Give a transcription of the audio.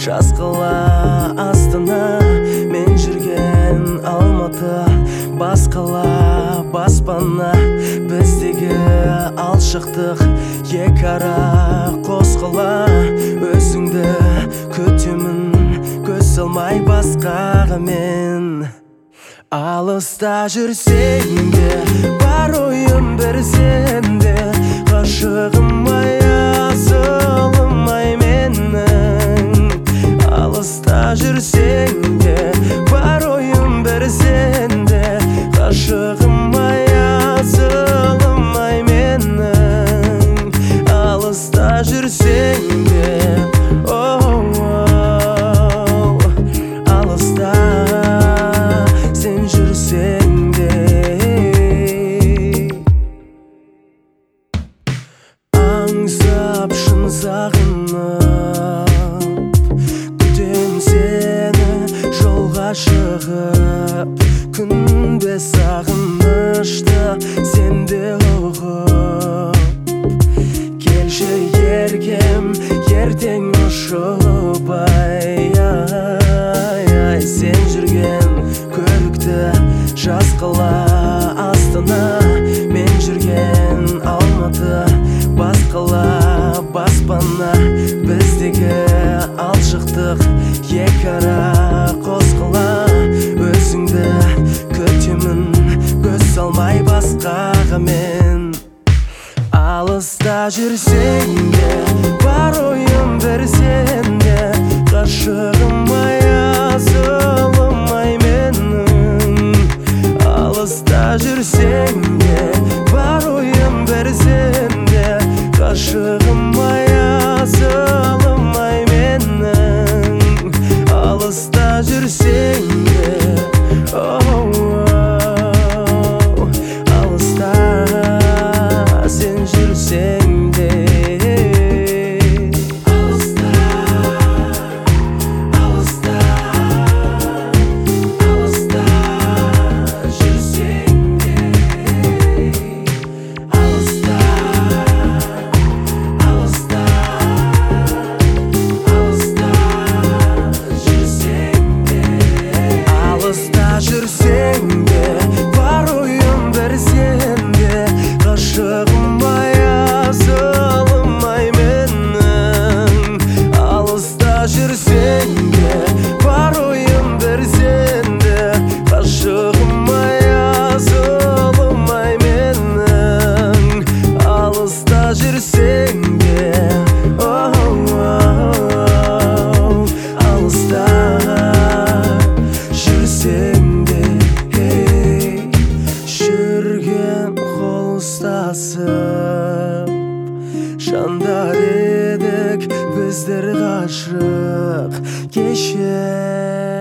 жас қала Астана, мен жүрген Алматы, бас қала баспана, біздегі алшақтық екі ара қос қала. Өзіңді күтемін, көз салмай басқаға мен. Алыста жүрсең де, бар ойым бір сенде, ғашығым ай асылым ай менің. Алыста жүрсең де, бар ойым бір сенде, ғашығым ай асылым ай менің. Алыста жүрсең де, алыста сен жүрсең де. Аңсап шын сағынып, күтем сені жолға шығып. Күнде сағынышты сенде ұғып. Келші еркем, ертең ұшып ай, сен жүрген көрікті жас қала Астана, мен жүрген Алматы, бас қала баспана, біздегі алшақтық екі ара қос қала. Өзіңді күтемін, көз салмай басқаға мен. Алыста жүрсең де, бар ойым бір сенде, ғашығым ай асылым ай менің. Алыста жүрсең де, бар ойым бір сенде, ғашығым ай асылым ай менің. Алыста жүрсең де, алыста сен жүрсең де. Жүрсең де, бар ойым бір сенде, ғашығым ай асылым ай менің. Алыста жүрсең де, бар ойым бір сенде, ғашығым ай асылым ай менің. Алыста жүрсең де, алыста жүрсең де. Жүрген қол ұстасып, жандар едік біздер ғашық кеше.